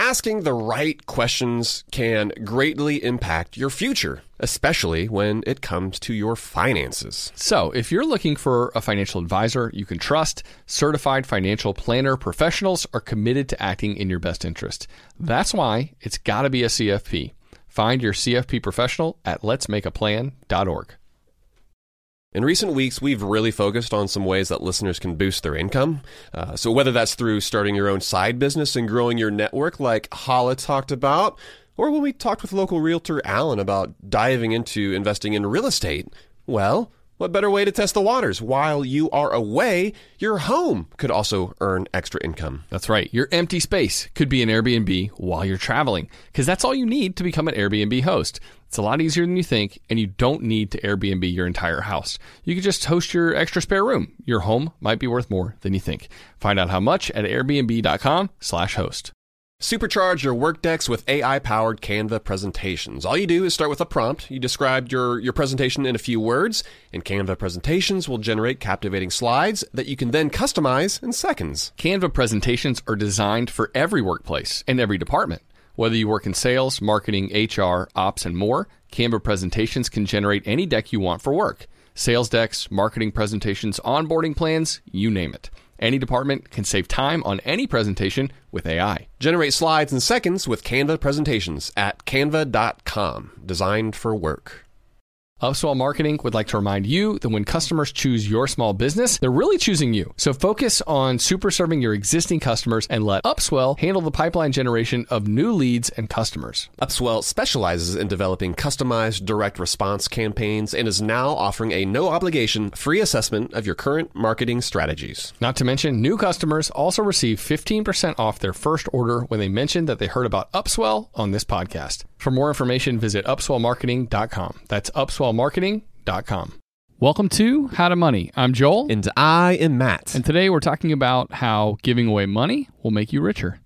asking the right questions can greatly impact your future, especially when it comes to your finances. So, if you're looking for a financial advisor you can trust, certified financial planner professionals are committed to acting in your best interest. That's why it's got to be a CFP. Find your CFP professional at letsmakeaplan.org. In recent weeks, we've really focused on some ways that listeners can boost their income. So whether that's through starting your own side business and growing your network like Hala talked about, or when we talked with local realtor Alan about diving into investing in real estate, well, what better way to test the waters? While you are away, your home could also earn extra income. That's right. Your empty space could be an Airbnb while you're traveling, because that's all you need to become an Airbnb host. It's a lot easier than you think, and you don't need to Airbnb your entire house. You can just host your extra spare room. Your home might be worth more than you think. Find out how much at airbnb.com/host. Supercharge your work decks with AI-powered Canva presentations. All you do is start with a prompt. You describe your presentation in a few words, and Canva presentations will generate captivating slides that you can then customize in seconds. Canva presentations are designed for every workplace and every department. Whether you work in sales, marketing, HR, ops, and more, Canva presentations can generate any deck you want for work. Sales decks, marketing presentations, onboarding plans, you name it. Any department can save time on any presentation with AI. Generate slides in seconds with Canva presentations at canva.com. Designed for work. Upswell Marketing would like to remind you that when customers choose your small business, they're really choosing you. So focus on super serving your existing customers and let Upswell handle the pipeline generation of new leads and customers. Upswell specializes in developing customized direct response campaigns and is now offering a no-obligation free assessment of your current marketing strategies. Not to mention, new customers also receive 15% off their first order when they mention that they heard about Upswell on this podcast. For more information, visit upswellmarketing.com. That's upswellmarketing.com. Welcome to How to Money. I'm Joel. And I am Matt. And today we're talking about how giving away money will make you richer.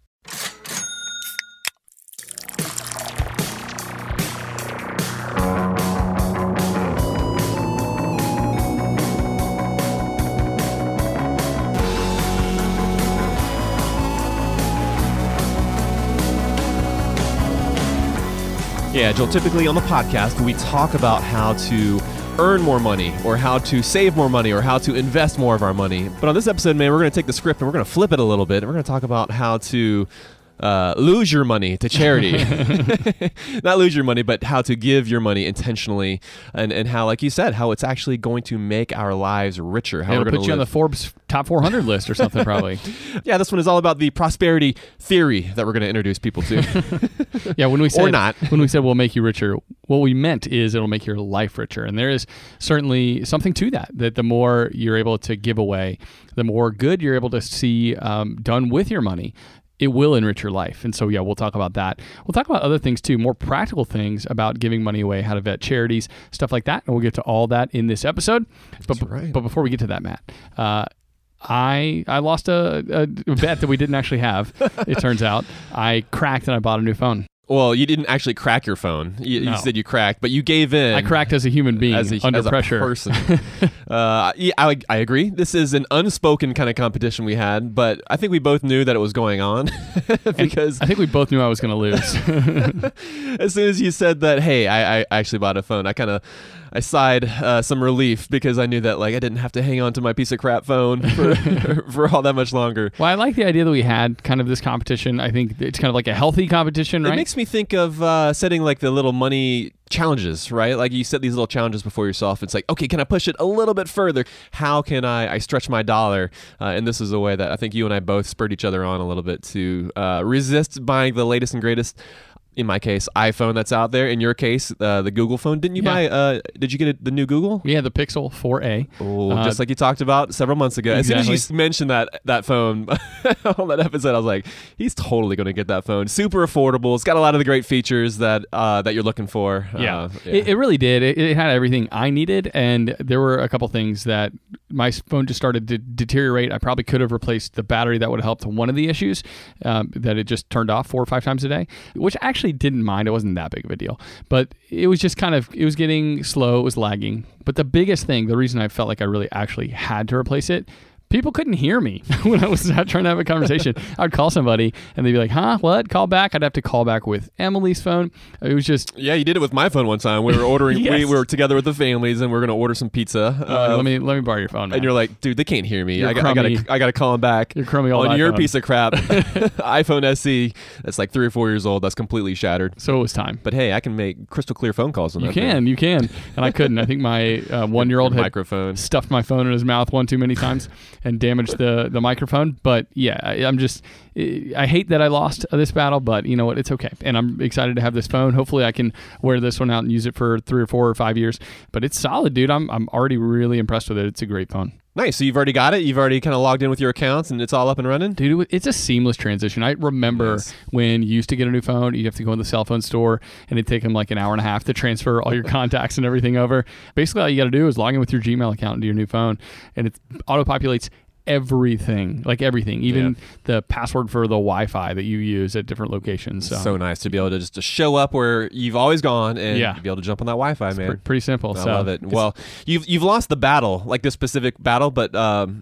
Yeah, Joel, typically on the podcast, we talk about how to earn more money or how to save more money or how to invest more of our money. But on this episode, man, we're going to take the script and we're going to flip it a little bit. And we're going to talk about how to lose your money to charity. Not lose your money, but how to give your money intentionally and how, like you said, how it's actually going to make our lives richer. How It'll we're going to put you on the Forbes top 400 list or something, probably. Yeah, this one is all about the prosperity theory that we're going to introduce people to. Yeah, when we said, or not. When we said we'll make you richer, what we meant is it'll make your life richer. And there is certainly something to that the more you're able to give away, the more good you're able to see done with your money. It will enrich your life. And so, yeah, we'll talk about that. We'll talk about other things too, more practical things about giving money away, how to vet charities, stuff like that. And we'll get to all that in this episode. But before we get to that, Matt, I lost a bet that we didn't actually have, it turns out. I cracked and I bought a new phone. Well, you didn't actually crack your phone. You said you cracked, but you gave in. I cracked as a human being under pressure. A person. Yeah, I agree. This is an unspoken kind of competition we had, but I think we both knew that it was going on because I think we both knew I was going to lose. As soon as you said that, hey, I actually bought a phone, I sighed some relief because I knew that I didn't have to hang on to my piece of crap phone for all that much longer. Well, I like the idea that we had kind of this competition. I think it's kind of like a healthy competition, right? It makes me think of setting the little money challenges, right? Like you set these little challenges before yourself. It's like, okay, can I push it a little bit further? How can I stretch my dollar? And this is a way that I think you and I both spurred each other on a little bit to resist buying the latest and greatest. In my case, iPhone that's out there. In your case, the Google phone. Didn't you buy? Did you get the new Google? Yeah, the Pixel 4a. Oh, just like you talked about several months ago. Exactly. As soon as you mentioned that phone on that episode, I was like, he's totally going to get that phone. Super affordable. It's got a lot of the great features that you're looking for. Yeah. It really did. It had everything I needed, and there were a couple things that my phone just started to deteriorate. I probably could have replaced the battery. That would have helped one of the issues, that it just turned off 4 or 5 times a day, which actually didn't mind. It wasn't that big of a deal, but it was just it was getting slow. It was lagging. But the biggest thing, the reason I felt like I really actually had to replace it, People couldn't hear me when I was out trying to have a conversation. I'd call somebody and they'd be like, huh, what? Call back? I'd have to call back with Emily's phone. It was just... Yeah, you did it with my phone one time. We were ordering, Yes. we were together with the families and we were going to order some pizza. let me borrow your phone, man. And you're like, dude, they can't hear me. You're I crummy. got to call them back. You're crummy old on your iPhone. piece of crap iPhone SE that's like 3 or 4 years old. That's completely shattered. So it was time. But hey, I can make crystal clear phone calls on that. You can. And I couldn't. I think my 1-year-old had microphone stuffed my phone in his mouth one too many times and damaged the microphone. But yeah, I hate that I lost this battle, but you know what? It's okay. And I'm excited to have this phone. Hopefully I can wear this one out and use it for 3 or 4 or 5 years. But it's solid, dude. I'm already really impressed with it. It's a great phone. Nice. So you've already got it. You've already kind of logged in with your accounts and it's all up and running? Dude, it's a seamless transition. I remember Nice. when you used to get a new phone, you'd have to go in the cell phone store and it'd take them like an hour and a half to transfer all your contacts and everything over. Basically, all you got to do is log in with your Gmail account into your new phone and it auto-populates everything, even the password for the Wi-Fi that you use at different locations. So nice to be able to just to show up where you've always gone and be able to jump on that Wi-Fi, man. Pretty simple. I love it. Well, you've lost the battle, like this specific battle, but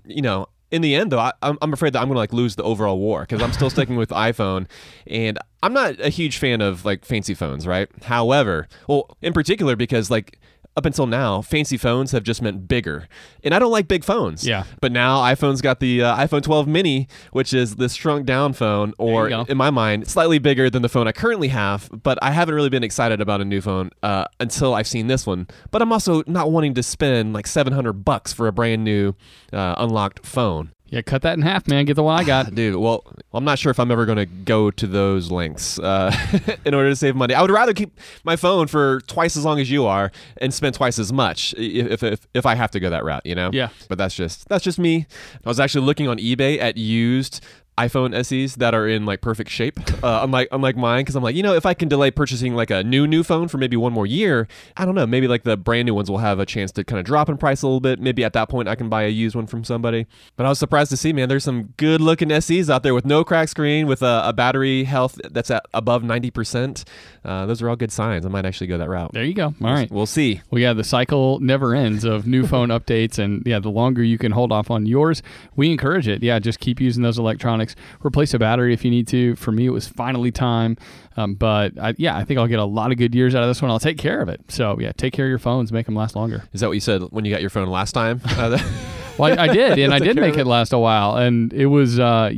in the end, though, I'm afraid that I'm going to lose the overall war because I'm still sticking with iPhone, and I'm not a huge fan of fancy phones, right? However, in particular because up until now, fancy phones have just meant bigger. And I don't like big phones. Yeah. But now iPhone's got the iPhone 12 mini, which is this shrunk down phone, or in my mind, slightly bigger than the phone I currently have. But I haven't really been excited about a new phone until I've seen this one. But I'm also not wanting to spend $700 for a brand new unlocked phone. Yeah, cut that in half, man. Get the one I got. Dude, well, I'm not sure if I'm ever going to go to those lengths in order to save money. I would rather keep my phone for twice as long as you are and spend twice as much if I have to go that route, you know? Yeah. But that's just me. I was actually looking on eBay at used iPhone SEs that are in perfect shape, unlike mine, because I'm if I can delay purchasing a new phone for maybe 1 more year, I don't know, maybe the brand new ones will have a chance to kind of drop in price a little bit. Maybe at that point I can buy a used one from somebody. But I was surprised to see, man, there's some good looking SEs out there with no crack screen, with a battery health that's at above 90%. Those are all good signs. I might actually go that route. There you go. All right. We'll see. Well, yeah, the cycle never ends of new phone updates, and the longer you can hold off on yours, we encourage it. Yeah, just keep using those electronics. Replace a battery if you need to. For me, it was finally time. But I think I'll get a lot of good years out of this one. I'll take care of it. So yeah, take care of your phones, make them last longer. Is that what you said when you got your phone last time? Well, I did, and I did make it last a while, and it was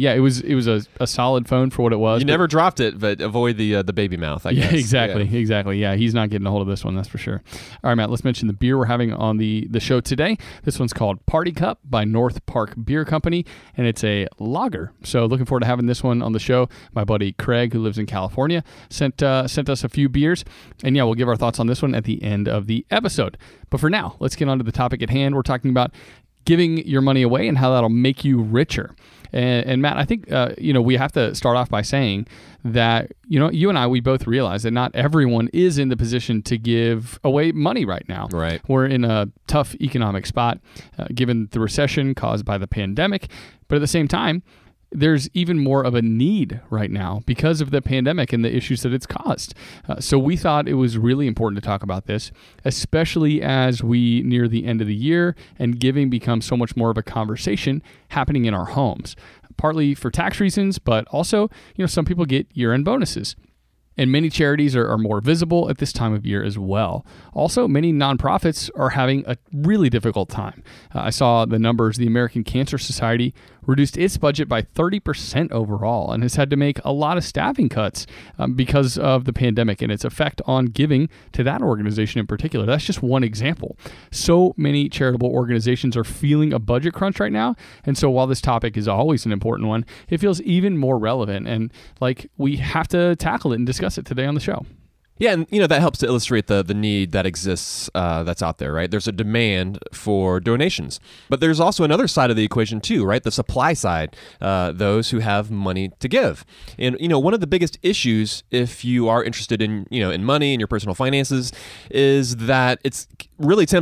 a solid phone for what it was. You never dropped it, but avoid the baby mouth, I guess. Exactly. Yeah, he's not getting a hold of this one, that's for sure. All right, Matt, let's mention the beer we're having on the show today. This one's called Party Cup by North Park Beer Company, and it's a lager. So looking forward to having this one on the show. My buddy Craig, who lives in California, sent us a few beers, and yeah, we'll give our thoughts on this one at the end of the episode. But for now, let's get on to the topic at hand. We're talking about giving your money away and how that'll make you richer. And Matt, I think we have to start off by saying that you and I, we both realize that not everyone is in the position to give away money right now. Right. We're in a tough economic spot given the recession caused by the pandemic, but at the same time, there's even more of a need right now because of the pandemic and the issues that it's caused. So we thought it was really important to talk about this, especially as we near the end of the year and giving becomes so much more of a conversation happening in our homes, partly for tax reasons, but also, some people get year-end bonuses. And many charities are more visible at this time of year as well. Also, many nonprofits are having a really difficult time. I saw the numbers. The American Cancer Society reduced its budget by 30% overall and has had to make a lot of staffing cuts because of the pandemic and its effect on giving to that organization in particular. That's just one example. So many charitable organizations are feeling a budget crunch right now. And so while this topic is always an important one, it feels even more relevant and like we have to tackle it and discuss it today on the show. Yeah, and that helps to illustrate the need that exists that's out there, right? There's a demand for donations. But there's also another side of the equation too, right? The supply side, those who have money to give. And, one of the biggest issues if you are interested in, in money and your personal finances is that it's really tempting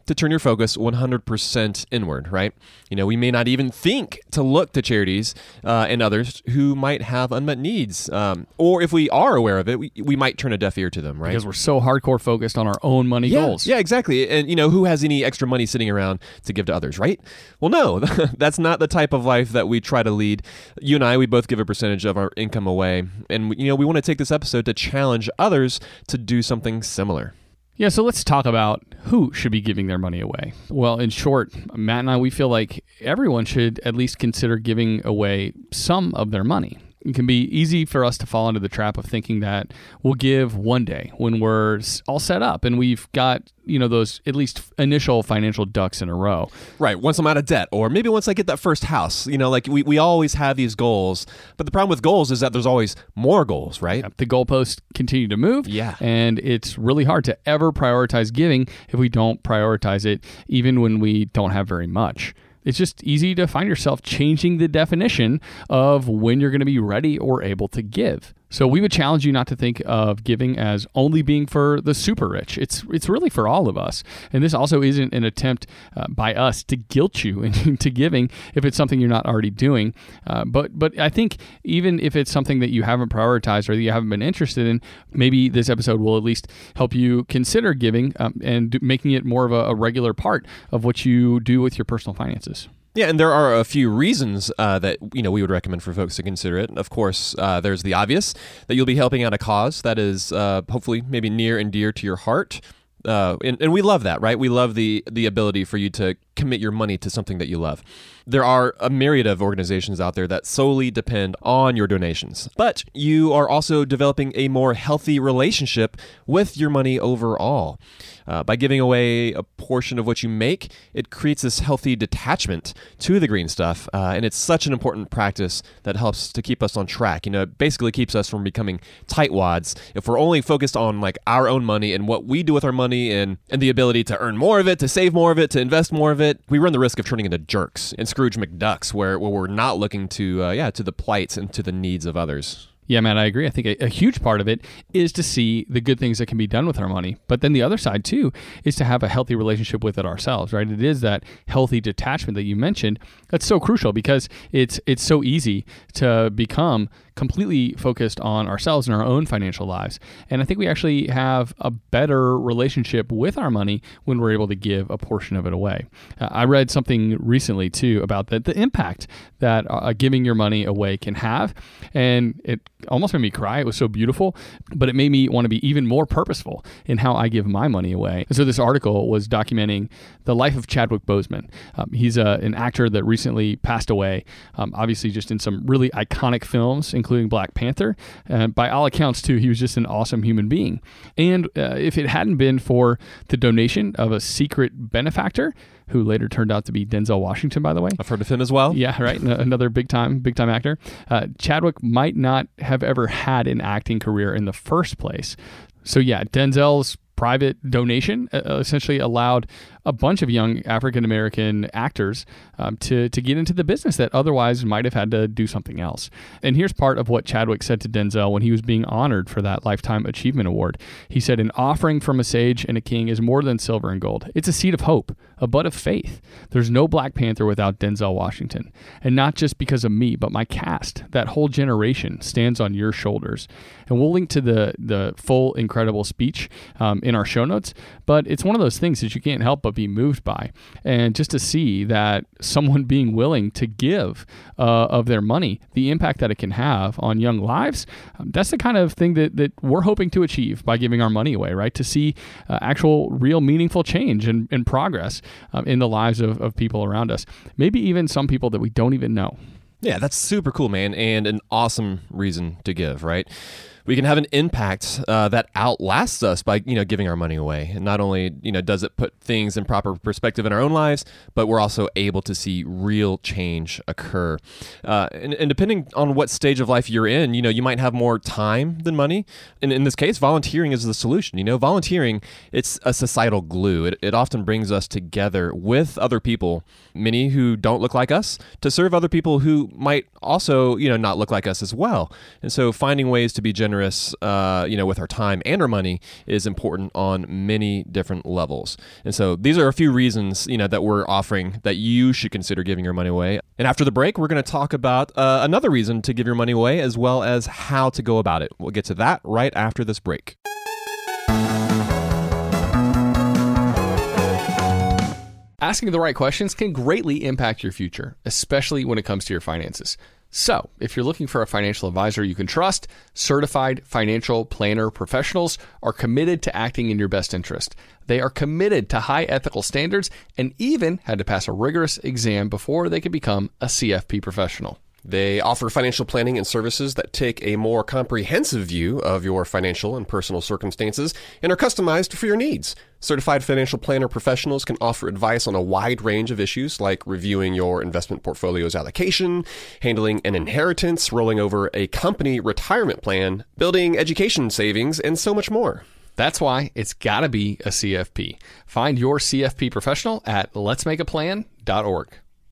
to turn your focus 100% inward, right? We may not even think to look to charities and others who might have unmet needs. Or if we are aware of it, we might turn a deaf ear to them, right? Because we're so hardcore focused on our own money goals. Yeah, exactly. And, who has any extra money sitting around to give to others, right? Well, no, that's not the type of life that we try to lead. You and I, we both give a percentage of our income away. And, we want to take this episode to challenge others to do something similar. Yeah, so let's talk about who should be giving their money away. Well, in short, Matt and I, we feel like everyone should at least consider giving away some of their money. It can be easy for us to fall into the trap of thinking that we'll give one day when we're all set up and we've got, those at least initial financial ducks in a row. Right. Once I'm out of debt, or maybe once I get that first house, like we always have these goals. But the problem with goals is that there's always more goals, right? The goalposts continue to move. Yeah. And it's really hard to ever prioritize giving if we don't prioritize it, even when we don't have very much. It's just easy to find yourself changing the definition of when you're going to be ready or able to give. So we would challenge you not to think of giving as only being for the super rich. It's really for all of us. And this also isn't an attempt by us to guilt you into giving if it's something you're not already doing. But I think even if it's something that you haven't prioritized or that you haven't been interested in, maybe this episode will at least help you consider giving and making it more of a regular part of what you do with your personal finances. Yeah, and there are a few reasons that we would recommend for folks to consider it. Of course, there's the obvious, that you'll be helping out a cause that is hopefully maybe near and dear to your heart. And we love that, right? We love the ability for you to commit your money to something that you love. There are a myriad of organizations out there that solely depend on your donations. But you are also developing a more healthy relationship with your money overall. By giving away a portion of what you make, it creates this healthy detachment to the green stuff. And it's such an important practice that helps to keep us on track. It basically keeps us from becoming tightwads. If we're only focused on our own money and what we do with our money and the ability to earn more of it, to save more of it, to invest more of it, we run the risk of turning into jerks and Scrooge McDucks, where we're not looking to the plights and to the needs of others. Yeah, Matt, I agree. I think a huge part of it is to see the good things that can be done with our money. But then the other side, too, is to have a healthy relationship with it ourselves, right? It is that healthy detachment that you mentioned that's so crucial because it's so easy to become completely focused on ourselves and our own financial lives. And I think we actually have a better relationship with our money when we're able to give a portion of it away. I read something recently, too, about the impact that giving your money away can have. And it almost made me cry. It was so beautiful, but it made me want to be even more purposeful in how I give my money away. And so this article was documenting the life of Chadwick Boseman. He's an actor that recently passed away, obviously just in some really iconic films, including Black Panther. By all accounts, too, he was just an awesome human being. And if it hadn't been for the donation of a secret benefactor, who later turned out to be Denzel Washington, by the way. I've heard of him as well. Yeah, right. Another big time actor. Chadwick might not have ever had an acting career in the first place. So yeah, Denzel's private donation essentially allowed a bunch of young African-American actors to get into the business that otherwise might have had to do something else. And here's part of what Chadwick said to Denzel when he was being honored for that Lifetime Achievement Award. He said, "An offering from a sage and a king is more than silver and gold. It's a seed of hope, a bud of faith. There's no Black Panther without Denzel Washington. And not just because of me, but my cast. That whole generation stands on your shoulders." And we'll link to the full incredible speech in our show notes. But it's one of those things that you can't help but be moved by. And just to see that someone being willing to give of their money, the impact that it can have on young lives, that's the kind of thing that we're hoping to achieve by giving our money away, right? To see actual, real, meaningful change and progress in the lives of people around us. Maybe even some people that we don't even know. Yeah, that's super cool, man, and an awesome reason to give, right? We can have an impact that outlasts us by, giving our money away. And not only, does it put things in proper perspective in our own lives, but we're also able to see real change occur. And depending on what stage of life you're in, you might have more time than money. And in this case, volunteering is the solution. Volunteering, it's a societal glue. It often brings us together with other people, many who don't look like us, to serve other people who might also, not look like us as well. And so finding ways to be generous generous, with our time and our money is important on many different levels. And so these are a few reasons, that we're offering that you should consider giving your money away. And after the break, we're going to talk about another reason to give your money away, as well as how to go about it. We'll get to that right after this break. Asking the right questions can greatly impact your future, especially when it comes to your finances. So, if you're looking for a financial advisor you can trust, certified financial planner professionals are committed to acting in your best interest. They are committed to high ethical standards and even had to pass a rigorous exam before they could become a CFP professional. They offer financial planning and services that take a more comprehensive view of your financial and personal circumstances and are customized for your needs. Certified financial planner professionals can offer advice on a wide range of issues like reviewing your investment portfolio's allocation, handling an inheritance, rolling over a company retirement plan, building education savings, and so much more. That's why it's got to be a CFP. Find your CFP professional at letsmakeaplan.org.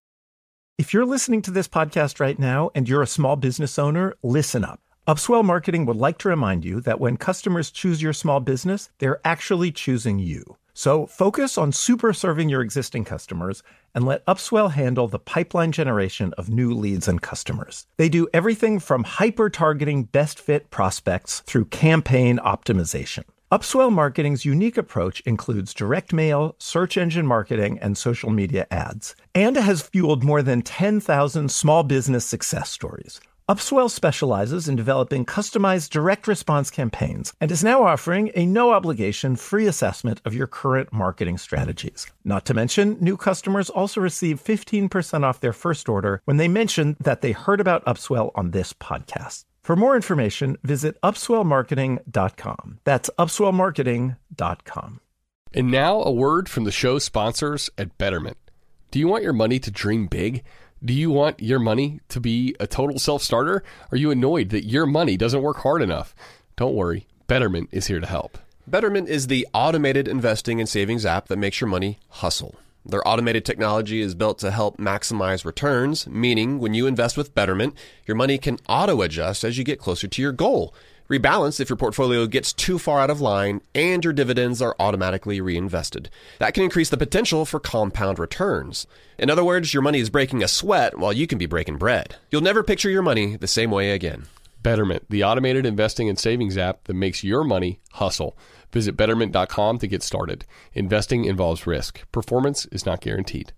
If you're listening to this podcast right now and you're a small business owner, listen up. Upswell Marketing would like to remind you that when customers choose your small business, they're actually choosing you. So focus on super serving your existing customers and let Upswell handle the pipeline generation of new leads and customers. They do everything from hyper-targeting best fit prospects through campaign optimization. Upswell Marketing's unique approach includes direct mail, search engine marketing, and social media ads, and has fueled more than 10,000 small business success stories. Upswell specializes in developing customized direct response campaigns and is now offering a no-obligation free assessment of your current marketing strategies. Not to mention, new customers also receive 15% off their first order when they mention that they heard about Upswell on this podcast. For more information, visit upswellmarketing.com. That's upswellmarketing.com. And now a word from the show's sponsors at Betterment. Do you want your money to dream big? Do you want your money to be a total self-starter? Are you annoyed that your money doesn't work hard enough? Don't worry, Betterment is here to help. Betterment is the automated investing and savings app that makes your money hustle. Their automated technology is built to help maximize returns, meaning when you invest with Betterment, your money can auto-adjust as you get closer to your goal. Rebalance if your portfolio gets too far out of line, and your dividends are automatically reinvested. That can increase the potential for compound returns. In other words, your money is breaking a sweat while you can be breaking bread. You'll never picture your money the same way again. Betterment, the automated investing and savings app that makes your money hustle. Visit Betterment.com to get started. Investing involves risk. Performance is not guaranteed.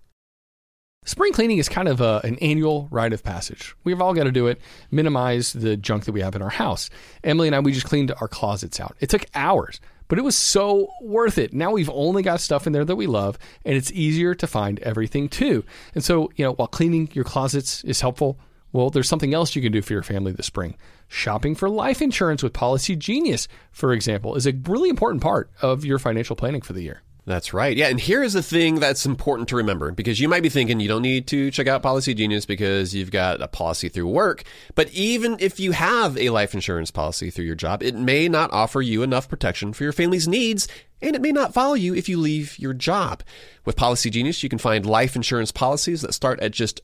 Spring cleaning is kind of an annual rite of passage. We've all got to do it, minimize the junk that we have in our house. Emily and I, we just cleaned our closets out. It took hours, but it was so worth it. Now we've only got stuff in there that we love, and it's easier to find everything too. And so, while cleaning your closets is helpful, well, there's something else you can do for your family this spring. Shopping for life insurance with Policy Genius, for example, is a really important part of your financial planning for the year. That's right. Yeah, and here is the thing that's important to remember, because you might be thinking you don't need to check out Policy Genius because you've got a policy through work. But even if you have a life insurance policy through your job, it may not offer you enough protection for your family's needs, and it may not follow you if you leave your job. With Policy Genius, you can find life insurance policies that start at just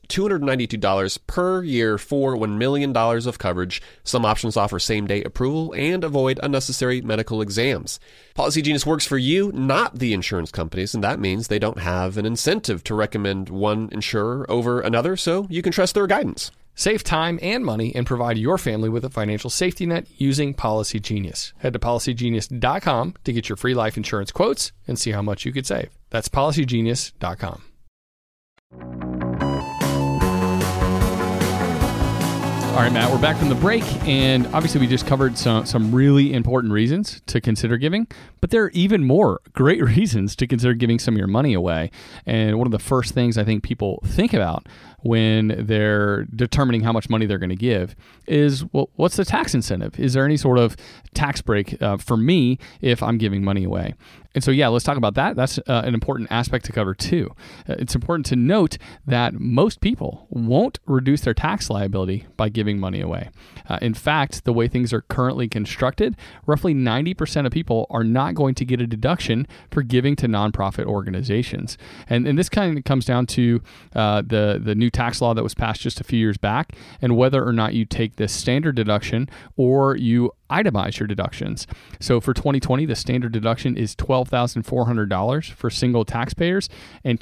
$292 per year for $1 million of coverage. Some options offer same-day approval and avoid unnecessary medical exams. Policy Genius works for you, not the insurance companies, and that means they don't have an incentive to recommend one insurer over another, so you can trust their guidance. Save time and money and provide your family with a financial safety net using Policy Genius. Head to policygenius.com to get your free life insurance quotes and see how much you could save. That's policygenius.com. All right, Matt, we're back from the break, and obviously we just covered some really important reasons to consider giving, but there are even more great reasons to consider giving some of your money away. And one of the first things I think people think about when they're determining how much money they're going to give is, well, what's the tax incentive? Is there any sort of tax break for me if I'm giving money away? And so, let's talk about that. That's an important aspect to cover too. It's important to note that most people won't reduce their tax liability by giving money away. In fact, the way things are currently constructed, roughly 90% of people are not not going to get a deduction for giving to nonprofit organizations. And this kind of comes down to the new tax law that was passed just a few years back, and whether or not you take this standard deduction or you itemize your deductions. So for 2020, the standard deduction is $12,400 for single taxpayers and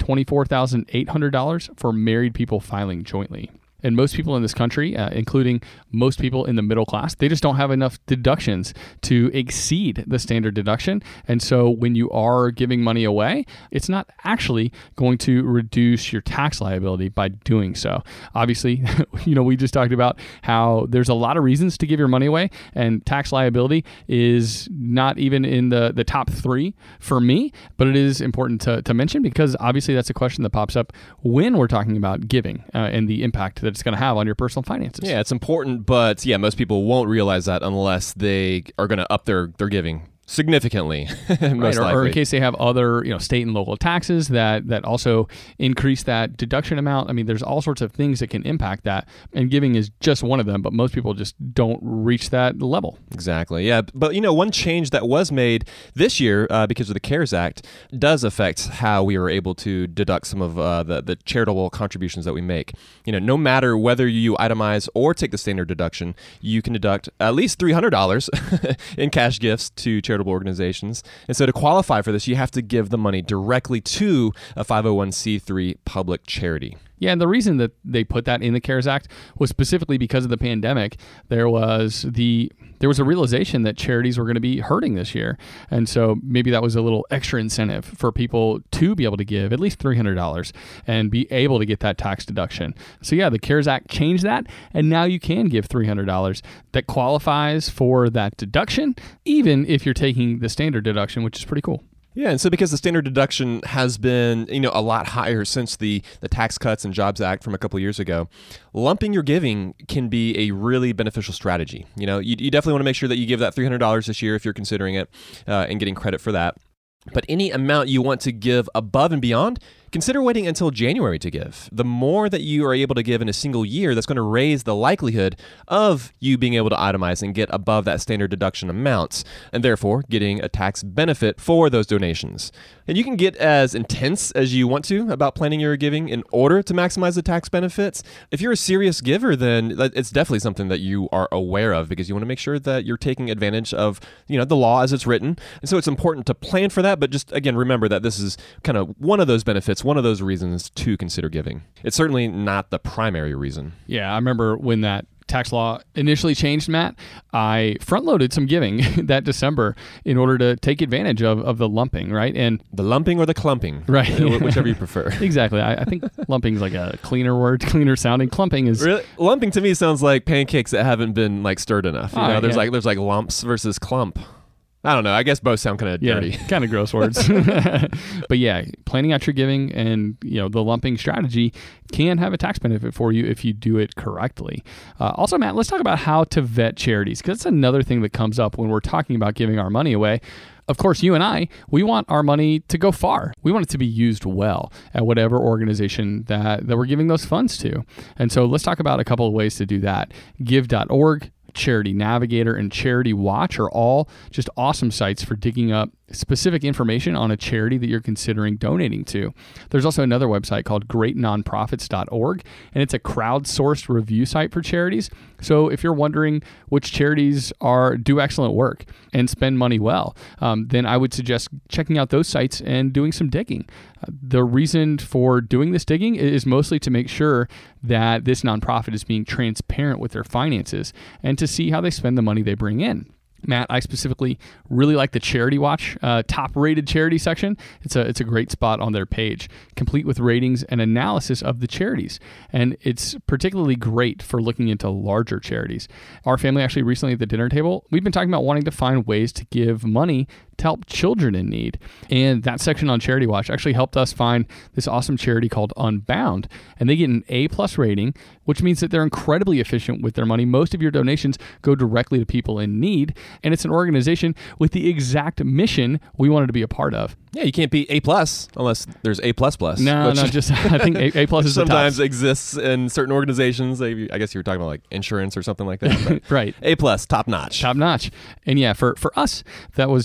$24,800 for married people filing jointly. And most people in this country, including most people in the middle class, they just don't have enough deductions to exceed the standard deduction. And so when you are giving money away, it's not actually going to reduce your tax liability by doing so. Obviously, we just talked about how there's a lot of reasons to give your money away, and tax liability is not even in the top 3 for me, but it is important to mention because obviously that's a question that pops up when we're talking about giving and the impact that it's going to have on your personal finances. Yeah, it's important, but most people won't realize that unless they are going to up their giving significantly, most likely. Or in case they have other, state and local taxes that also increase that deduction amount. I mean, there's all sorts of things that can impact that, and giving is just one of them, but most people just don't reach that level. Exactly, yeah. But, one change that was made this year because of the CARES Act does affect how we are able to deduct some of the charitable contributions that we make. No matter whether you itemize or take the standard deduction, you can deduct at least $300 in cash gifts to charitable organizations. And so to qualify for this, you have to give the money directly to a 501c3 public charity. Yeah, and the reason that they put that in the CARES Act was specifically because of the pandemic. There was a realization that charities were going to be hurting this year. And so maybe that was a little extra incentive for people to be able to give at least $300 and be able to get that tax deduction. So yeah, the CARES Act changed that, and now you can give $300 that qualifies for that deduction, even if you're taking the standard deduction, which is pretty cool. Yeah, and so because the standard deduction has been, a lot higher since the Tax Cuts and Jobs Act from a couple of years ago, lumping your giving can be a really beneficial strategy. You definitely want to make sure that you give that $300 this year if you're considering it and getting credit for that. But any amount you want to give above and beyond, consider waiting until January to give. The more that you are able to give in a single year, that's going to raise the likelihood of you being able to itemize and get above that standard deduction amounts, and therefore getting a tax benefit for those donations. And you can get as intense as you want to about planning your giving in order to maximize the tax benefits. If you're a serious giver, then it's definitely something that you are aware of because you want to make sure that you're taking advantage of, the law as it's written. And so it's important to plan for that, but just, again, remember that this is kind of one of those benefits, one of those reasons to consider giving. It's certainly not the primary reason. Yeah, I remember when that tax law initially changed, Matt, I front-loaded some giving that December in order to take advantage of the lumping, right? And the lumping or the clumping, right? Whichever you prefer. Exactly. I think lumping is like a cleaner word, cleaner sounding. Clumping is really? Lumping to me sounds like pancakes that haven't been stirred enough. There's like lumps versus clump. I don't know. I guess both sound kind of dirty. Kind of gross words. But yeah, planning out your giving and the lumping strategy can have a tax benefit for you if you do it correctly. Also, Matt, let's talk about how to vet charities, because that's another thing that comes up when we're talking about giving our money away. Of course, you and I, we want our money to go far. We want it to be used well at whatever organization that we're giving those funds to. And so let's talk about a couple of ways to do that. Give.org, Charity Navigator, and Charity Watch are all just awesome sites for digging up specific information on a charity that you're considering donating to. There's also another website called greatnonprofits.org, and it's a crowdsourced review site for charities. So if you're wondering which charities do excellent work and spend money well, then I would suggest checking out those sites and doing some digging. The reason for doing this digging is mostly to make sure that this nonprofit is being transparent with their finances and to see how they spend the money they bring in. Matt, I specifically really like the Charity Watch top-rated charity section. It's a great spot on their page, complete with ratings and analysis of the charities. And it's particularly great for looking into larger charities. Our family actually recently at the dinner table, we've been talking about wanting to find ways to give money to help children in need. And that section on Charity Watch actually helped us find this awesome charity called Unbound. And they get an A+ rating, which means that they're incredibly efficient with their money. Most of your donations go directly to people in need. And it's an organization with the exact mission we wanted to be a part of. Yeah, you can't be A+ unless there's A++. No, just I think A+ is sometimes exists in certain organizations. I guess you were talking about like insurance or something like that. Right. A+, top notch. Top notch. And yeah, for us, that was just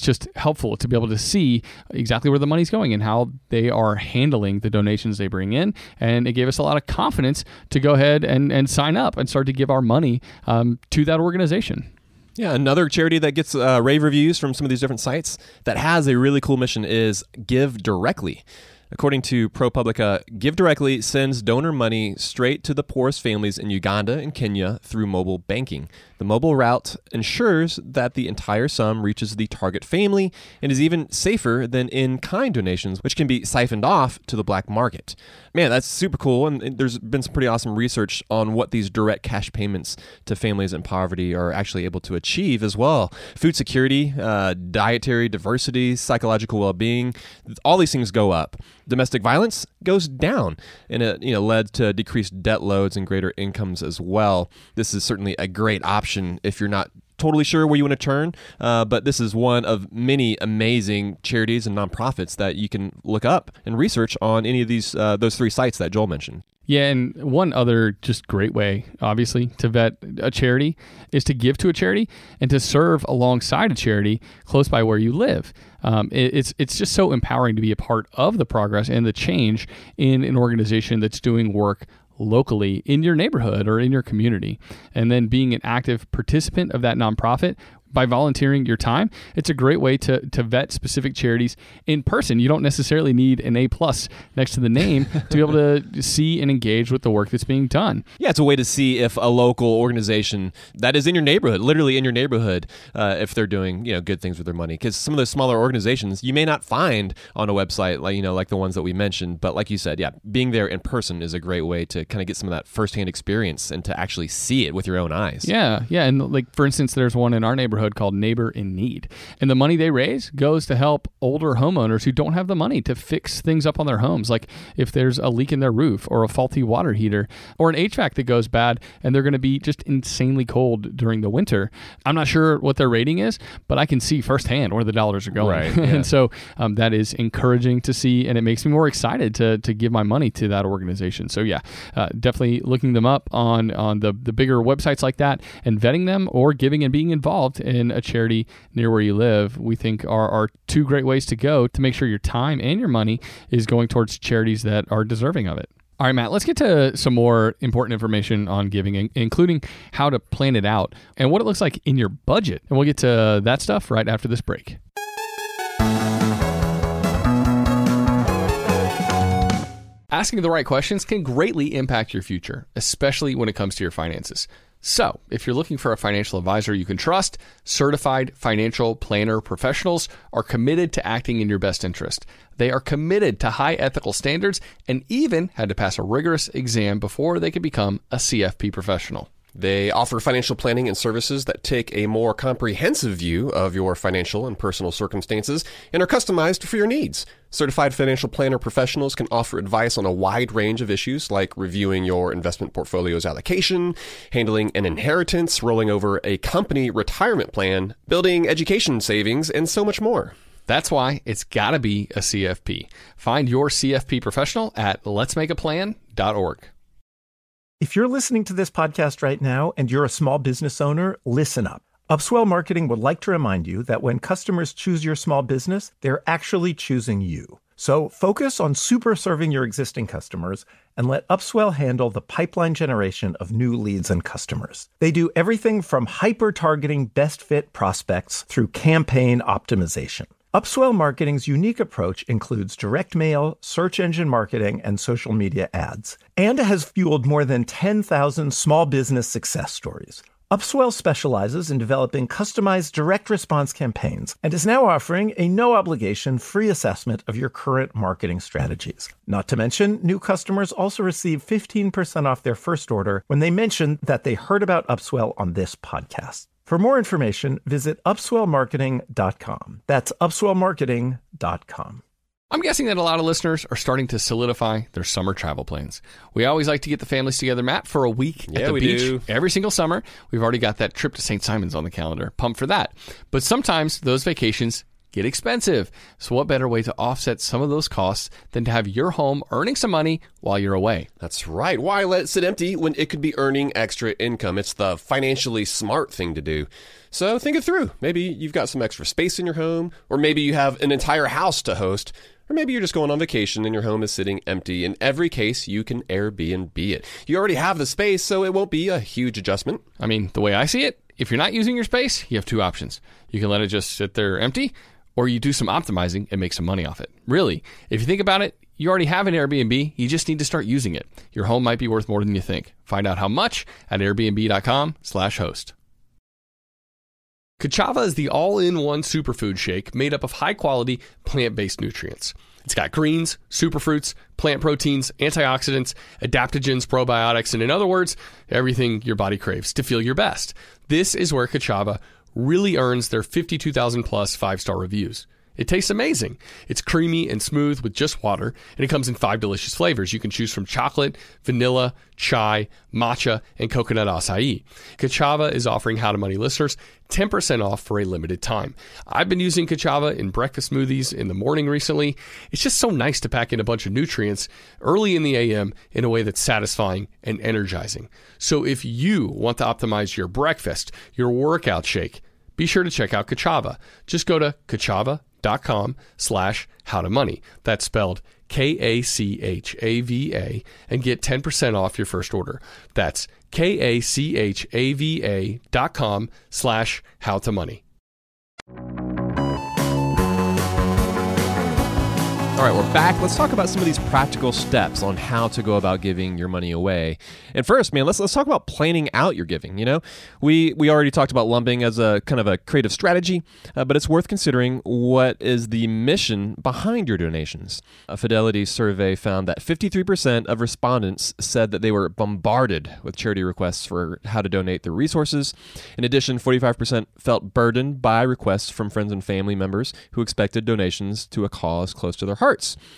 helpful to be able to see exactly where the money's going and how they are handling the donations they bring in. And it gave us a lot of confidence to go ahead and sign up and start to give our money to that organization. Yeah, another charity that gets rave reviews from some of these different sites that has a really cool mission is Give Directly. According to ProPublica, Give Directly sends donor money straight to the poorest families in Uganda and Kenya through mobile banking. The mobile route ensures that the entire sum reaches the target family and is even safer than in-kind donations, which can be siphoned off to the black market. Man, that's super cool, and there's been some pretty awesome research on what these direct cash payments to families in poverty are actually able to achieve as well. Food security, dietary diversity, psychological well-being, all these things go up. Domestic violence goes down, and it led to decreased debt loads and greater incomes as well. This is certainly a great option if you're not totally sure where you want to turn, but this is one of many amazing charities and nonprofits that you can look up and research on any of these those three sites that Joel mentioned. Yeah, and one other just great way, obviously, to vet a charity is to give to a charity and to serve alongside a charity close by where you live. It's just so empowering to be a part of the progress and the change in an organization that's doing work locally in your neighborhood or in your community. And then being an active participant of that nonprofit by volunteering your time, it's a great way to vet specific charities in person. You don't necessarily need an A+ next to the name to be able to see and engage with the work that's being done. Yeah, it's a way to see if a local organization that is in your neighborhood, literally in your neighborhood, if they're doing good things with their money. Because some of those smaller organizations you may not find on a website like the ones that we mentioned. But like you said, yeah, being there in person is a great way to kind of get some of that firsthand experience and to actually see it with your own eyes. Yeah, and like for instance, there's one in our neighborhood called Neighbor in Need. And the money they raise goes to help older homeowners who don't have the money to fix things up on their homes. Like if there's a leak in their roof or a faulty water heater or an HVAC that goes bad and they're going to be just insanely cold during the winter. I'm not sure what their rating is, but I can see firsthand where the dollars are going. Right, yeah. And so that is encouraging to see, and it makes me more excited to give my money to that organization. So yeah, definitely looking them up on the bigger websites like that and vetting them, or giving and being involved in a charity near where you live, we think are two great ways to go to make sure your time and your money is going towards charities that are deserving of it. All right, Matt, let's get to some more important information on giving, including how to plan it out and what it looks like in your budget. And we'll get to that stuff right after this break. Asking the right questions can greatly impact your future, especially when it comes to your finances. So, if you're looking for a financial advisor you can trust, certified financial planner professionals are committed to acting in your best interest. They are committed to high ethical standards and even had to pass a rigorous exam before they could become a CFP professional. They offer financial planning and services that take a more comprehensive view of your financial and personal circumstances and are customized for your needs. Certified financial planner professionals can offer advice on a wide range of issues like reviewing your investment portfolio's allocation, handling an inheritance, rolling over a company retirement plan, building education savings, and so much more. That's why it's got to be a CFP. Find your CFP professional at letsmakeaplan.org. If you're listening to this podcast right now and you're a small business owner, listen up. Upswell Marketing would like to remind you that when customers choose your small business, they're actually choosing you. So focus on super serving your existing customers and let Upswell handle the pipeline generation of new leads and customers. They do everything from hyper-targeting best fit prospects through campaign optimization. Upswell Marketing's unique approach includes direct mail, search engine marketing, and social media ads, and has fueled more than 10,000 small business success stories. Upswell specializes in developing customized direct response campaigns and is now offering a no-obligation free assessment of your current marketing strategies. Not to mention, new customers also receive 15% off their first order when they mention that they heard about Upswell on this podcast. For more information, visit upswellmarketing.com. That's upswellmarketing.com. I'm guessing that a lot of listeners are starting to solidify their summer travel plans. We always like to get the families together, Matt, for a week at the beach every single summer. We've already got that trip to St. Simons on the calendar. Pumped for that. But sometimes those vacations get expensive. So what better way to offset some of those costs than to have your home earning some money while you're away? That's right. Why let it sit empty when it could be earning extra income? It's the financially smart thing to do. So think it through. Maybe you've got some extra space in your home, or maybe you have an entire house to host, or maybe you're just going on vacation and your home is sitting empty. In every case, you can Airbnb it. You already have the space, so it won't be a huge adjustment. I mean, the way I see it, if you're not using your space, you have two options. You can let it just sit there empty, or you do some optimizing and make some money off it. Really, if you think about it, you already have an Airbnb. You just need to start using it. Your home might be worth more than you think. Find out how much at airbnb.com/host. Kachava is the all-in-one superfood shake made up of high-quality plant-based nutrients. It's got greens, superfruits, plant proteins, antioxidants, adaptogens, probiotics, and in other words, everything your body craves to feel your best. This is where Kachava really earns their 52,000-plus five-star reviews. It tastes amazing. It's creamy and smooth with just water, and it comes in 5 delicious flavors. You can choose from chocolate, vanilla, chai, matcha, and coconut acai. Kachava is offering How to Money listeners 10% off for a limited time. I've been using Kachava in breakfast smoothies in the morning recently. It's just so nice to pack in a bunch of nutrients early in the AM in a way that's satisfying and energizing. So if you want to optimize your breakfast, your workout shake, be sure to check out Kachava. Just go to kachava.com/howtomoney. That's spelled Kachava and get 10% off your first order. That's Kachava.com/howtomoney. All right, we're back. Let's talk about some of these practical steps on how to go about giving your money away. And first, man, let's talk about planning out your giving. You know, we already talked about lumping as a kind of a creative strategy, but it's worth considering what is the mission behind your donations. A Fidelity survey found that 53% of respondents said that they were bombarded with charity requests for how to donate their resources. In addition, 45% felt burdened by requests from friends and family members who expected donations to a cause close to their hearts.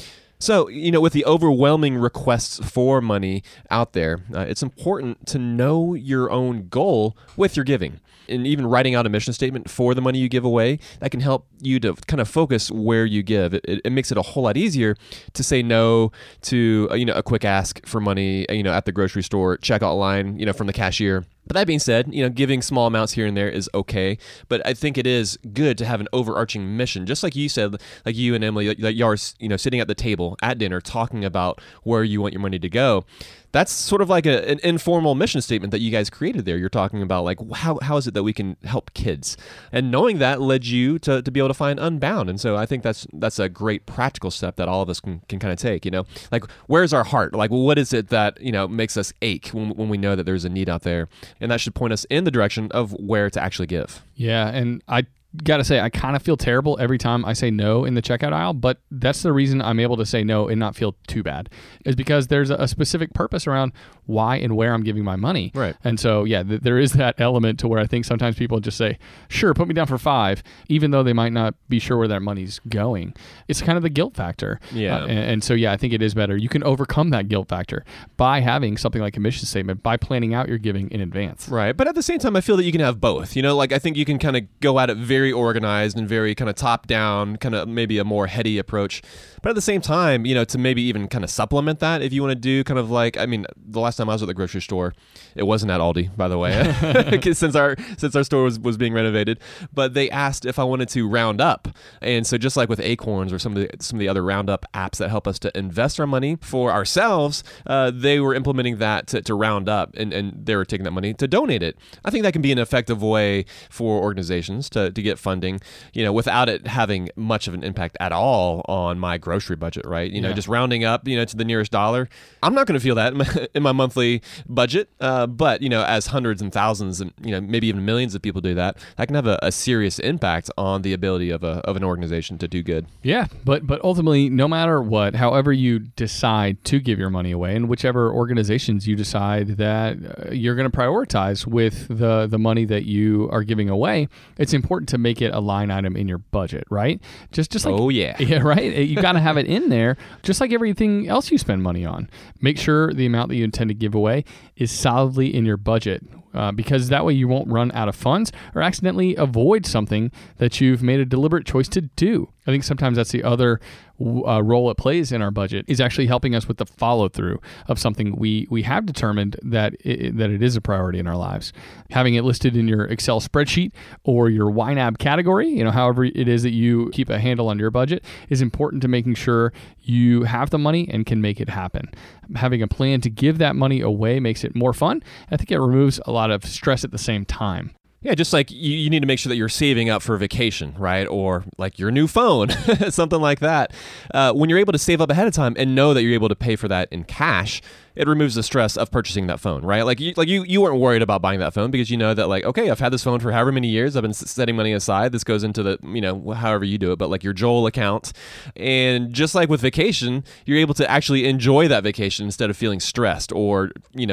So, you know, with the overwhelming requests for money out there, it's important to know your own goal with your giving. And even writing out a mission statement for the money you give away, that can help you to kind of focus where you give. It makes it a whole lot easier to say no to, a quick ask for money, at the grocery store, checkout line, from the cashier. But that being said, giving small amounts here and there is okay. But I think it is good to have an overarching mission. Just like you said, like you and Emily, that you are, sitting at the table at dinner talking about where you want your money to go. That's sort of like an informal mission statement that you guys created there. You're talking about like, how is it that we can help kids? And knowing that led you to be able to find Unbound. And so I think that's a great practical step that all of us can kind of take, like where's our heart? Like, what is it that, makes us ache when we know that there's a need out there? And that should point us in the direction of where to actually give. Yeah, and I got to say, I kind of feel terrible every time I say no in the checkout aisle, but that's the reason I'm able to say no and not feel too bad, is because there's a specific purpose around why and where I'm giving my money. Right. And so, yeah, there is that element to where I think sometimes people just say, sure, put me down for $5, even though they might not be sure where their money's going. It's kind of the guilt factor. Yeah. And so, yeah, I think it is better. You can overcome that guilt factor by having something like a mission statement, by planning out your giving in advance. Right. But at the same time, I feel that you can have both. Like I think you can kind of go at it very organized and very kind of top down, kind of maybe a more heady approach. But at the same time, to maybe even kind of supplement that, if you want to do kind of like, the last time I was at the grocery store, it wasn't at Aldi, by the way, since our store was being renovated. But they asked if I wanted to round up, and so just like with Acorns or some of the other roundup apps that help us to invest our money for ourselves, they were implementing that to round up, and they were taking that money to donate it. I think that can be an effective way for organizations to get funding, without it having much of an impact at all on my grocery budget, right? Just rounding up, to the nearest dollar. I'm not going to feel that in my monthly budget, but, as hundreds and thousands and, maybe even millions of people do that, that can have a serious impact on the ability of an organization to do good. Yeah, but ultimately, no matter what, however you decide to give your money away, and whichever organizations you decide that you're going to prioritize with the money that you are giving away, it's important to make it a line item in your budget, right? Just like, oh yeah, right. You got to have it in there, just like everything else you spend money on. Make sure the amount that you intend to give away is solidly in your budget. because that way you won't run out of funds or accidentally avoid something that you've made a deliberate choice to do. I think sometimes that's the other role it plays in our budget, is actually helping us with the follow through of something we have determined that it is a priority in our lives. Having it listed in your Excel spreadsheet or your YNAB category, however it is that you keep a handle on your budget, is important to making sure you have the money and can make it happen. Having a plan to give that money away makes it more fun. I think it removes a lot of stress at the same time. Yeah, just like you need to make sure that you're saving up for vacation, right? Or like your new phone, something like that. When you're able to save up ahead of time and know that you're able to pay for that in cash, it removes the stress of purchasing that phone, right? You weren't worried about buying that phone because you know that okay, I've had this phone for however many years. I've been setting money aside. This goes into the, however you do it, but like your Joel account. And just like with vacation, you're able to actually enjoy that vacation instead of feeling stressed or,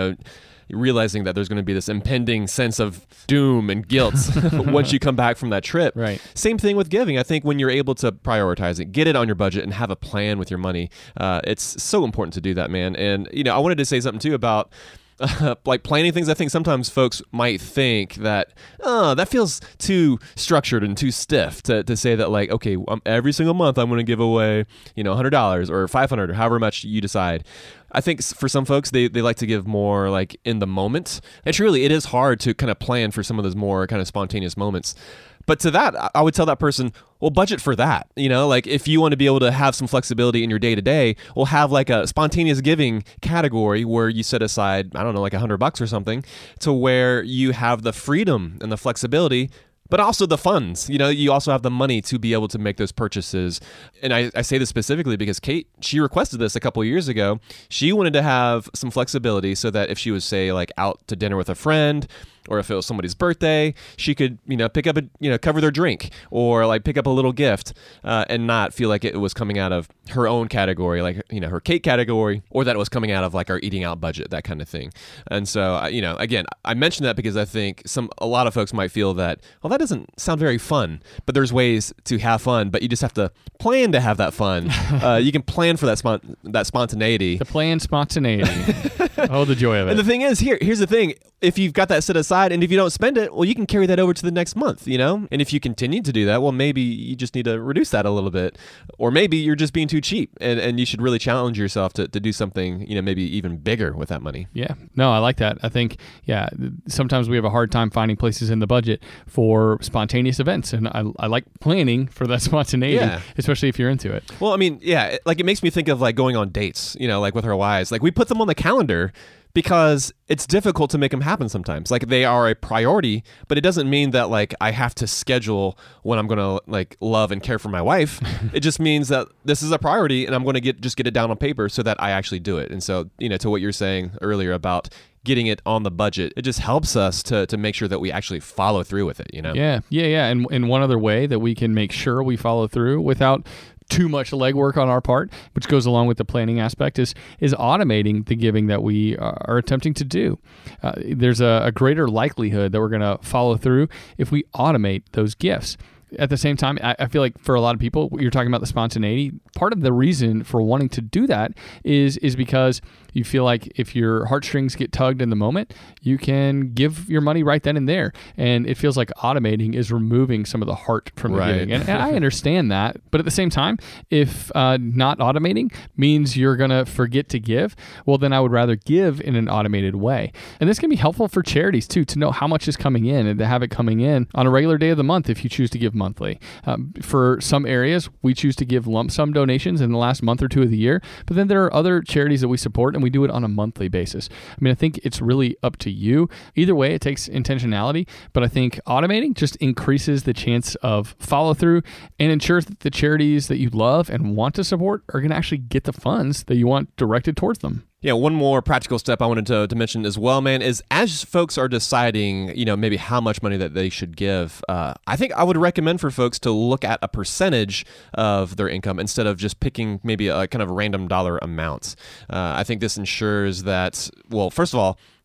realizing that there's going to be this impending sense of doom and guilt once you come back from that trip. Right. Same thing with giving. I think when you're able to prioritize it, get it on your budget, and have a plan with your money, it's so important to do that, man. And, I wanted to say something too about like planning things. I think sometimes folks might think that, that feels too structured and too stiff to say that okay, every single month I'm going to give away, $100 or $500 or however much you decide. I think for some folks, they like to give more like in the moment. And truly, it is hard to kind of plan for some of those more kind of spontaneous moments. But to that, I would tell that person, well, budget for that. If you want to be able to have some flexibility in your day-to-day, we'll have like a spontaneous giving category where you set aside, I don't know, like $100 or something, to where you have the freedom and the flexibility, but also the funds. You also have the money to be able to make those purchases. And I say this specifically because Kate, she requested this a couple of years ago. She wanted to have some flexibility so that if she was, say, like out to dinner with a friend, or if it was somebody's birthday, she could, pick up cover their drink, or like pick up a little gift, and not feel like it was coming out of her own category, like, her Kate category, or that it was coming out of like our eating out budget, that kind of thing. And so, again, I mentioned that because I think a lot of folks might feel that, well, that doesn't sound very fun, but there's ways to have fun, but you just have to plan to have that fun. You can plan for that spontaneity. The plan spontaneity. Oh, the joy of it. And the thing is, here's the thing. If you've got that set aside and if you don't spend it, well, you can carry that over to the next month, And if you continue to do that, well, maybe you just need to reduce that a little bit. Or maybe you're just being too cheap and you should really challenge yourself to do something, maybe even bigger with that money. Yeah. No, I like that. I think, sometimes we have a hard time finding places in the budget for spontaneous events. And I like planning for that spontaneity, especially if you're into it. Well, I mean, it makes me think of like going on dates, like with our wives. Like we put them on the calendar because it's difficult to make them happen sometimes. Like they are a priority, but it doesn't mean that like I have to schedule when I'm going to like love and care for my wife. It just means that this is a priority and I'm going to get it down on paper so that I actually do it. And so, to what you're saying earlier about getting it on the budget, it just helps us to make sure that we actually follow through with it, Yeah. And one other way that we can make sure we follow through without too much legwork on our part, which goes along with the planning aspect, is automating the giving that we are attempting to do. There's a greater likelihood that we're going to follow through if we automate those gifts. At the same time, I feel like for a lot of people, you're talking about the spontaneity. Part of the reason for wanting to do that is because you feel like if your heartstrings get tugged in the moment, you can give your money right then and there. And it feels like automating is removing some of the heart from the giving. And I understand that. But at the same time, if not automating means you're going to forget to give, well, then I would rather give in an automated way. And this can be helpful for charities too, to know how much is coming in and to have it coming in on a regular day of the month if you choose to give monthly. For some areas, we choose to give lump sum donations in the last month or two of the year, but then there are other charities that we support and we do it on a monthly basis. I mean, I think it's really up to you. Either way, it takes intentionality, but I think automating just increases the chance of follow through and ensures that the charities that you love and want to support are going to actually get the funds that you want directed towards them. Yeah, one more practical step I wanted to mention as well, man, is as folks are deciding, maybe how much money that they should give, I think I would recommend for folks to look at a percentage of their income instead of just picking maybe a kind of random dollar amount. I think this ensures that, well, first of all,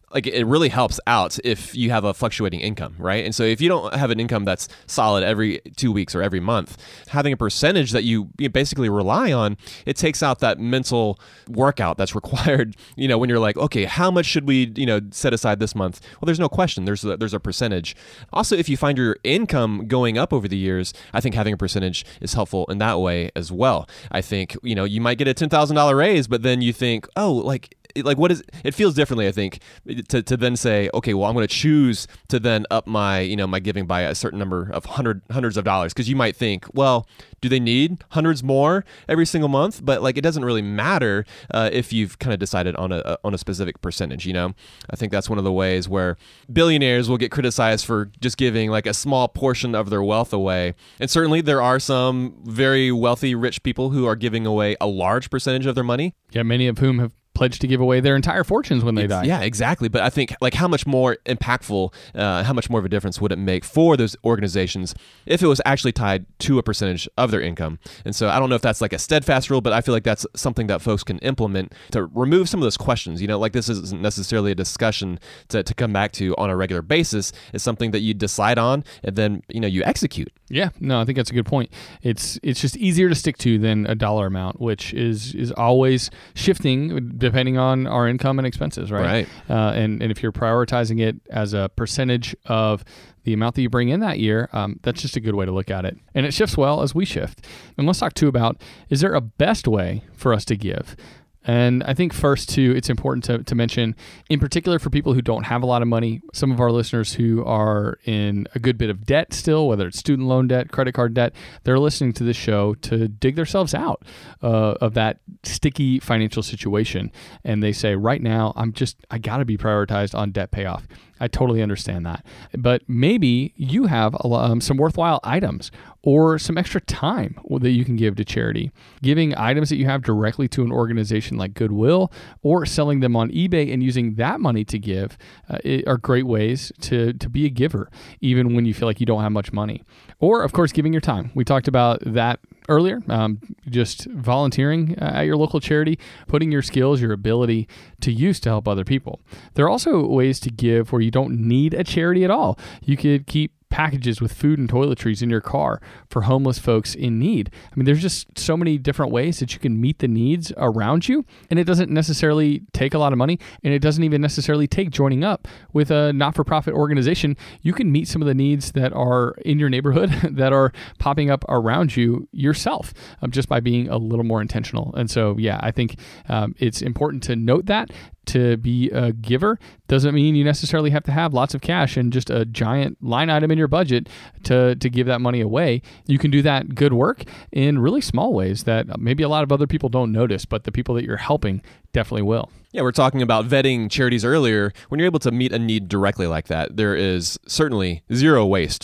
like it really helps out if you have a fluctuating income, right? And so if you don't have an income that's solid every 2 weeks or every month, having a percentage that you basically rely on, it takes out that mental workout that's required, when you're like, okay, how much should we, set aside this month? Well, there's no question. There's a percentage. Also, if you find your income going up over the years, I think having a percentage is helpful in that way as well. I think, you might get a $10,000 raise, but then you think, oh, like what is it feels differently, I think, to then say, okay, well, I'm going to choose to then up my my giving by a certain number of hundreds of dollars, because you might think, well, do they need hundreds more every single month? But like, it doesn't really matter if you've kind of decided on a specific percentage. I think that's one of the ways where billionaires will get criticized for just giving like a small portion of their wealth away, and certainly there are some very wealthy, rich people who are giving away a large percentage of their money. Yeah, many of whom have pledged to give away their entire fortunes when they die. Yeah, exactly. But I think like how much more impactful, how much more of a difference would it make for those organizations if it was actually tied to a percentage of their income? And so I don't know if that's like a steadfast rule, but I feel like that's something that folks can implement to remove some of those questions. Like this isn't necessarily a discussion to come back to on a regular basis. It's something that you decide on and then, you execute. Yeah, no, I think that's a good point. It's just easier to stick to than a dollar amount, which is always shifting depending on our income and expenses, right? And if you're prioritizing it as a percentage of the amount that you bring in that year, that's just a good way to look at it. And it shifts well as we shift. And let's talk too about, is there a best way for us to give? And I think first, too, it's important to mention, in particular for people who don't have a lot of money, some of our listeners who are in a good bit of debt still, whether it's student loan debt, credit card debt, they're listening to this show to dig themselves out of that sticky financial situation. And they say, right now, I got to be prioritized on debt payoff. I totally understand that. But maybe you have some worthwhile items or some extra time that you can give to charity. Giving items that you have directly to an organization like Goodwill, or selling them on eBay and using that money to give are great ways to be a giver, even when you feel like you don't have much money. Or, of course, giving your time. We talked about that earlier, just volunteering at your local charity, putting your skills, your ability to use to help other people. There are also ways to give where you don't need a charity at all. You could keep packages with food and toiletries in your car for homeless folks in need. I mean, there's just so many different ways that you can meet the needs around you, and it doesn't necessarily take a lot of money, and it doesn't even necessarily take joining up with a not-for-profit organization. You can meet some of the needs that are in your neighborhood that are popping up around you yourself, just by being a little more intentional. And so, yeah, I think it's important to note that. To be a giver doesn't mean you necessarily have to have lots of cash and just a giant line item in your budget to give that money away. You can do that good work in really small ways that maybe a lot of other people don't notice, but the people that you're helping definitely will. Yeah, we're talking about vetting charities earlier. When you're able to meet a need directly like that, there is certainly zero waste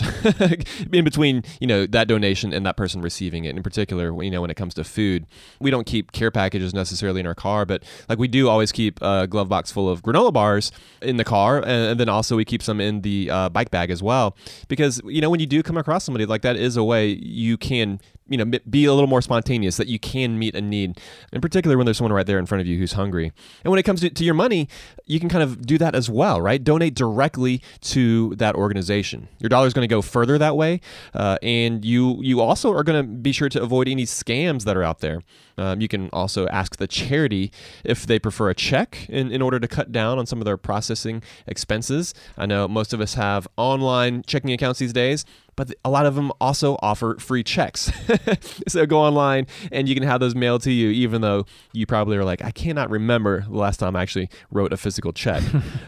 in between, that donation and that person receiving it. In particular, when it comes to food, we don't keep care packages necessarily in our car, but like we do always keep a glove box full of granola bars in the car, and then also we keep some in the bike bag as well, because when you do come across somebody like that, is a way you can be a little more spontaneous, that you can meet a need, in particular when there's someone right there in front of you who's hungry. And when it comes to your money, you can kind of do that as well, right? Donate directly to that organization. Your dollar is going to go further that way, and you also are going to be sure to avoid any scams that are out there. You can also ask the charity if they prefer a check in order to cut down on some of their processing expenses. I know most of us have online checking accounts these days, but a lot of them also offer free checks. So go online and you can have those mailed to you, even though you probably are like, I cannot remember the last time I actually wrote a physical check.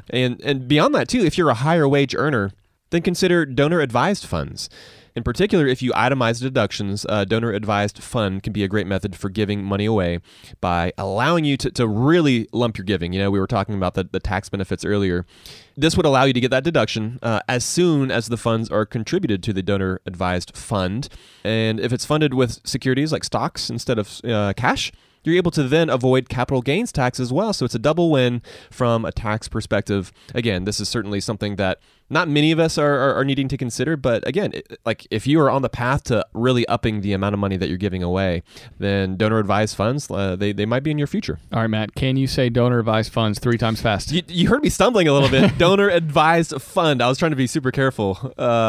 And beyond that too, if you're a higher wage earner, then consider donor-advised funds. In particular, if you itemize deductions, a donor-advised fund can be a great method for giving money away by allowing you to really lump your giving. We were talking about the tax benefits earlier. This would allow you to get that deduction as soon as the funds are contributed to the donor-advised fund. And if it's funded with securities like stocks instead of cash, you're able to then avoid capital gains tax as well. So it's a double win from a tax perspective. Again, this is certainly something that not many of us are needing to consider. But again, like if you are on the path to really upping the amount of money that you're giving away, then donor advised funds, they might be in your future. All right, Matt, can you say donor advised funds 3 times fast? You heard me stumbling a little bit. Donor advised fund. I was trying to be super careful.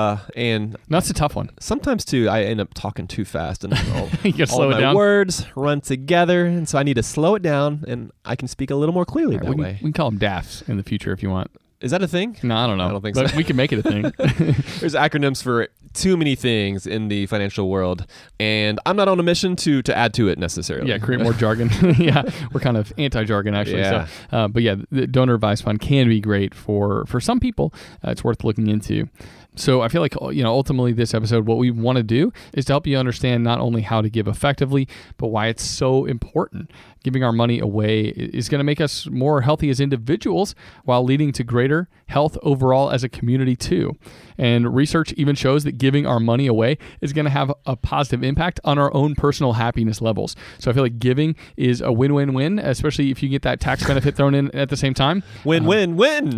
And that's a tough one. Sometimes too, I end up talking too fast and you slow all it my down. words run together. And so I need to slow it down and I can speak a little more clearly that way. We can call them DAFs in the future if you want. Is that a thing? No, I don't know. I don't think but so. We can make it a thing. There's acronyms for too many things in the financial world, and I'm not on a mission to add to it necessarily. Yeah, create more jargon. Yeah, we're kind of anti-jargon actually. Yeah. So, but yeah, the donor advised fund can be great for some people. It's worth looking into. So I feel like, ultimately this episode, what we want to do is to help you understand not only how to give effectively, but why it's so important. Giving our money away is going to make us more healthy as individuals while leading to greater health overall as a community too. And research even shows that giving our money away is going to have a positive impact on our own personal happiness levels. So I feel like giving is a win-win-win, especially if you get that tax benefit thrown in at the same time. Win-win-win.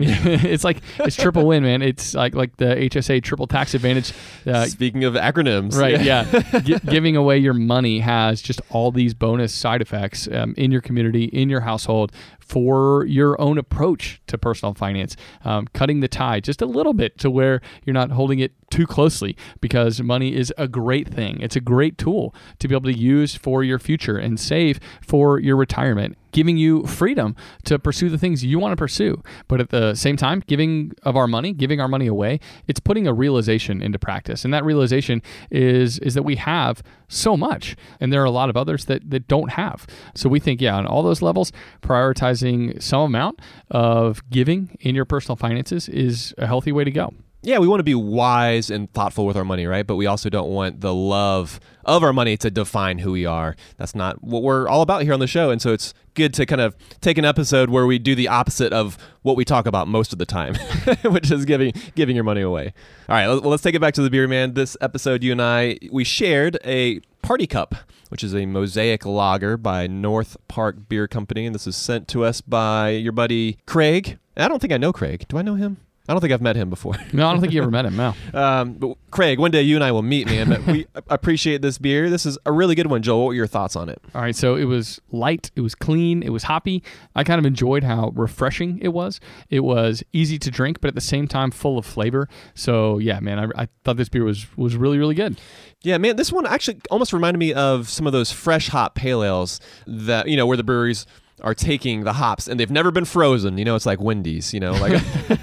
It's triple win, man. It's like the HSA triple tax advantage. Speaking of acronyms. Right, yeah. Giving away your money has just all these bonus side effects in your community, in your household, for your own approach to personal finance, cutting the tie just a little bit to where you're not holding it too closely, because money is a great thing. It's a great tool to be able to use for your future and save for your retirement, giving you freedom to pursue the things you want to pursue. But at the same time, giving our money away, it's putting a realization into practice. And that realization is that we have so much, and there are a lot of others that don't have. So we think, on all those levels, prioritizing some amount of giving in your personal finances is a healthy way to go. Yeah, we want to be wise and thoughtful with our money, right? But we also don't want the love of our money to define who we are. That's not what we're all about here on the show. And so it's good to kind of take an episode where we do the opposite of what we talk about most of the time, which is giving your money away. All right, let's take it back to the beer, man. This episode, you and we shared a Party Cup, which is a Mosaic lager by North Park Beer Company. And this is sent to us by your buddy Craig. I don't think I know Craig. Do I know him? I don't think I've met him before. No, I don't think you ever met him, no. But Craig, one day you and I will meet, man. But we appreciate this beer. This is a really good one, Joel. What were your thoughts on it? All right, so it was light, it was clean, it was hoppy. I kind of enjoyed how refreshing it was. It was easy to drink, but at the same time full of flavor. So yeah, man, I thought this beer was really, really good. Yeah, man, this one actually almost reminded me of some of those fresh hop pale ales that, where the breweries are taking the hops and they've never been frozen. It's like Wendy's, like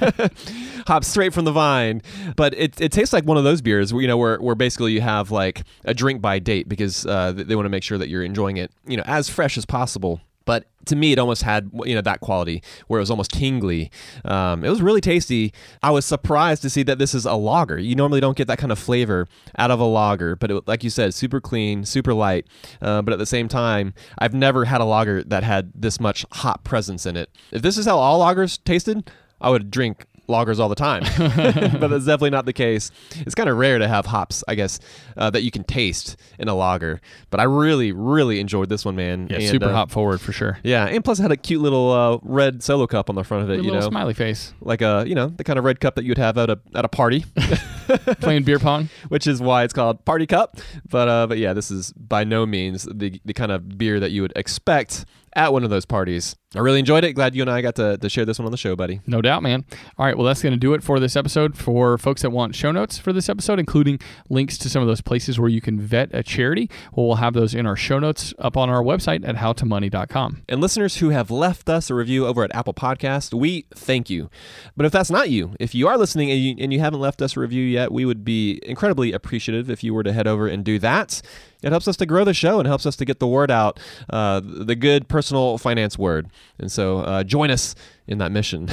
hops straight from the vine. But it tastes like one of those beers, where basically you have like a drink by date, because they want to make sure that you're enjoying it, as fresh as possible. But to me, it almost had, that quality where it was almost tingly. It was really tasty. I was surprised to see that this is a lager. You normally don't get that kind of flavor out of a lager, but like you said, super clean, super light. But at the same time, I've never had a lager that had this much hop presence in it. If this is how all lagers tasted, I would drink lagers all the time, but that's definitely not the case. It's kind of rare to have hops, I guess, that you can taste in a lager, but I really, really enjoyed this one, man. Yeah, super hop forward for sure. Yeah, and plus it had a cute little red Solo cup on the front of it, a little smiley face, like the kind of red cup that you'd have at a party, playing beer pong, which is why it's called Party Cup. But yeah, this is by no means the kind of beer that you would expect at one of those parties. I really enjoyed it. Glad you and I got to share this one on the show, buddy. No doubt, man. All right, well, that's going to do it for this episode. For folks that want show notes for this episode, including links to some of those places where you can vet a charity, we'll have those in our show notes up on our website at howtomoney.com. And listeners who have left us a review over at Apple Podcasts, we thank you. But if that's not you, if you are listening and you haven't left us a review yet, we would be incredibly appreciative if you were to head over and do that. It helps us to grow the show and helps us to get the word out, the good personal finance word. And so join us in that mission.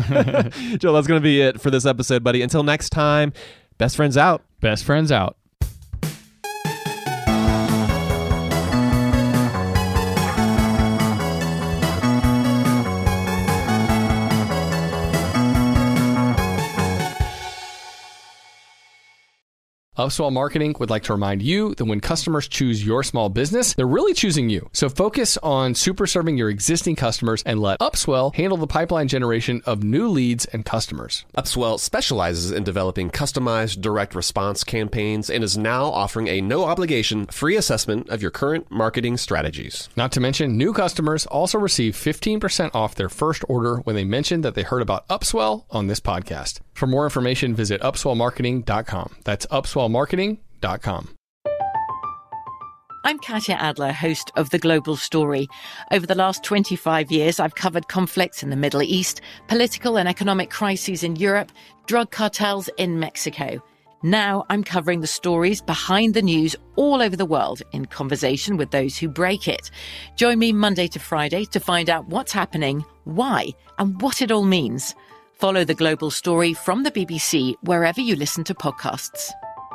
Joel, that's going to be it for this episode, buddy. Until next time, best friends out. Best friends out. Upswell Marketing would like to remind you that when customers choose your small business, they're really choosing you. So focus on super serving your existing customers and let Upswell handle the pipeline generation of new leads and customers. Upswell specializes in developing customized direct response campaigns and is now offering a no-obligation free assessment of your current marketing strategies. Not to mention, new customers also receive 15% off their first order when they mention that they heard about Upswell on this podcast. For more information, visit upswellmarketing.com. That's upswellmarketing.com. I'm Katya Adler, host of The Global Story. Over the last 25 years, I've covered conflicts in the Middle East, political and economic crises in Europe, drug cartels in Mexico. Now I'm covering the stories behind the news all over the world in conversation with those who break it. Join me Monday to Friday to find out what's happening, why, and what it all means. Follow The Global Story from the BBC wherever you listen to podcasts.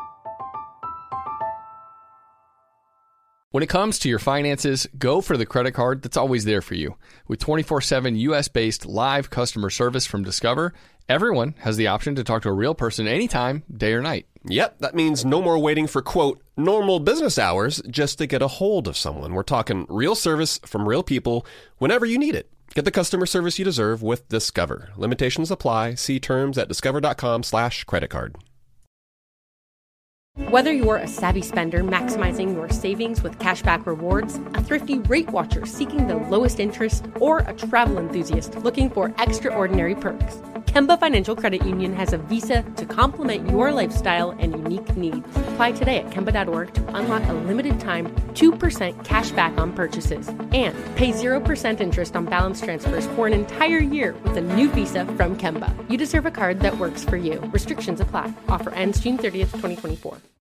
When it comes to your finances, go for the credit card that's always there for you. With 24/7 U.S.-based live customer service from Discover, everyone has the option to talk to a real person anytime, day or night. Yep, that means no more waiting for, quote, normal business hours just to get a hold of someone. We're talking real service from real people whenever you need it. Get the customer service you deserve with Discover. Limitations apply. See terms at discover.com/creditcard. Whether you're a savvy spender maximizing your savings with cashback rewards, a thrifty rate watcher seeking the lowest interest, or a travel enthusiast looking for extraordinary perks, Kemba Financial Credit Union has a visa to complement your lifestyle and unique needs. Apply today at Kemba.org to unlock a limited time 2% cash back on purchases and pay 0% interest on balance transfers for an entire year with a new visa from Kemba. You deserve a card that works for you. Restrictions apply. Offer ends June 30th, 2024.